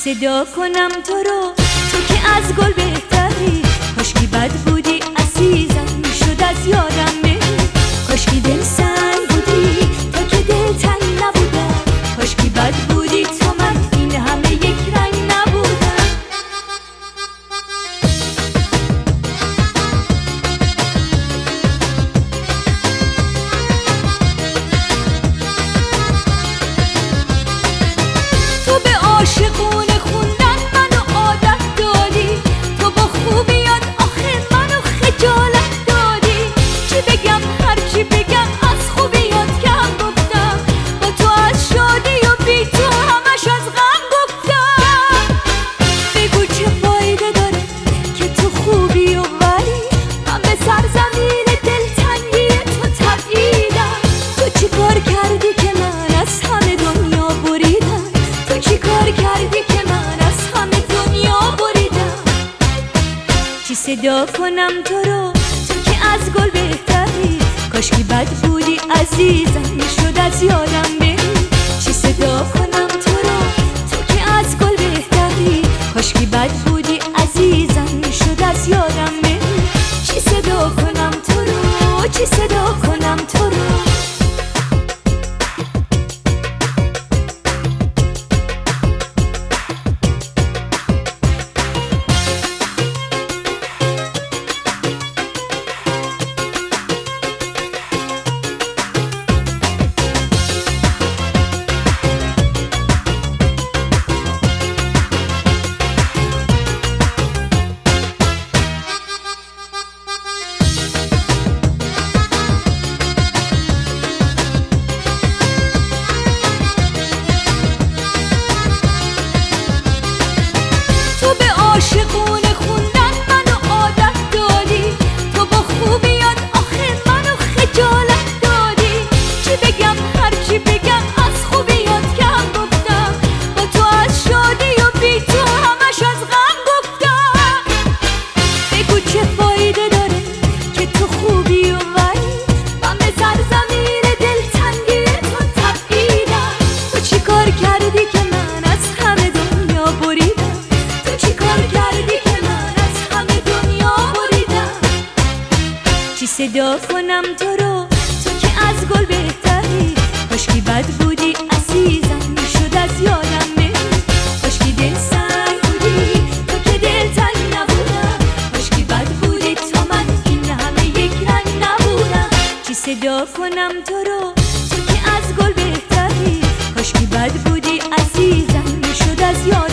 صدا کنم تو رو، تو که از گل بهتری. کاشکی بد بودی عزیزم، میشد از یادم بری. کاشکی دل سنگ بودی تو که دل تنگ نبودم. کاشکی بد بودی تو من این همه یک رنگ نبودم. تو به عاشقونه خوندن منو عادت دادی. تو با خوبیات آخه منو خجالت دادی. چی بگم هرچی بگم از خوبیات کم گفتم. با تو از شادی و بی تو همش از غم گفتم. بگو چه فایده داره که تو خوبی و ولی من به سرزمین دلتنگی تو تبعیدم. تو چی کار کردی که من از همه دنیا بریدم؟ تو چی کار کردی که من از همه دنیا بریدم؟ چی صدا کنم تو رو، تو که از گل بهتری. کاشکی بد بودی عزیزم، میشد از یادم بری. چی صدا کنم تو رو، تو که از گل بهتری. کاشکی بد بودی عزیزم، میشد از یادم بری. چی صدا کنم تو رو، چی صدا کنم تو رو. تو به عاشقونه خوندن منو عادت دادی. تو با خوبیات آخه منو خجالت دادی. چی بگم هرچی بگم از خوبیات کم گفتم. با تو از شادی و بی تو همش از غم گفتم. بگو چه فایده داره که تو خوبی و ولی من به سرزمین دلتنگی تو تبعیدم. تو چی کار کردی که من از همه دنیا بریدم؟ چی کار کردی که من از همه دنیا بریدم؟ چی صدا کنم تو رو، تو که از گل بهتری. کاشکی بد بودی عزیزم، میشد از یادم بری. کاشکی دل سنگ بودی تو که دل تنگ نبودم. کاشکی بد بودی تو من این همه یک رنگ نبودم. چی صدا کنم تو رو، تو که از گل بهتری. کاشکی بد بودی عزیزم، میشد از یادم